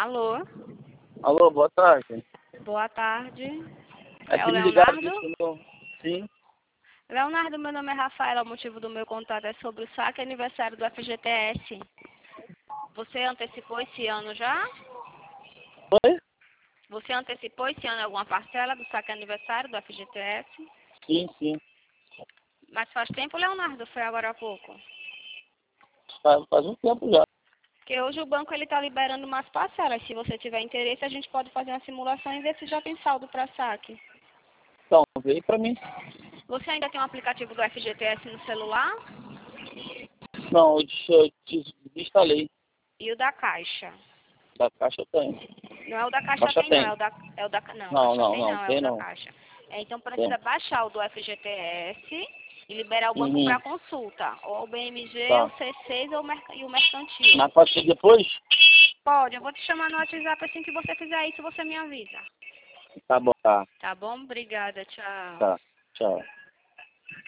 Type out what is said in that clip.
Alô? Alô, boa tarde. Boa tarde. É É o que me ligaram Leonardo? disso no... Sim. Leonardo, meu nome é Rafaela, o motivo do meu contato é sobre o saque aniversário do FGTS. Você antecipou esse ano já? Oi? Você antecipou esse ano alguma parcela do saque aniversário do FGTS? Sim, sim. Mas faz tempo, Leonardo, foi agora há pouco. Faz um tempo já. Porque hoje o banco está liberando umas parcelas. Se você tiver interesse, a gente pode fazer uma simulação e ver se já tem saldo para saque. Então, veio pra mim. Você ainda tem um aplicativo do FGTS no celular? Não, eu desinstalei. E o da Caixa? Da Caixa eu tenho. Não é o da Caixa Caixa tem, não. tem. Não, Não, Caixa não, tem não. não, é o Tem da não. Caixa. Então Tem. precisa baixar o do FGTS e liberar o banco Uhum. para consulta. Ou o BMG, o Tá. C6 ou e o mercantil. Mas pode ser depois? Pode, eu vou te chamar no WhatsApp assim que você fizer isso, você me avisa. Tá bom. Tá. Tá bom? Obrigada, tchau. Tá. Tchau.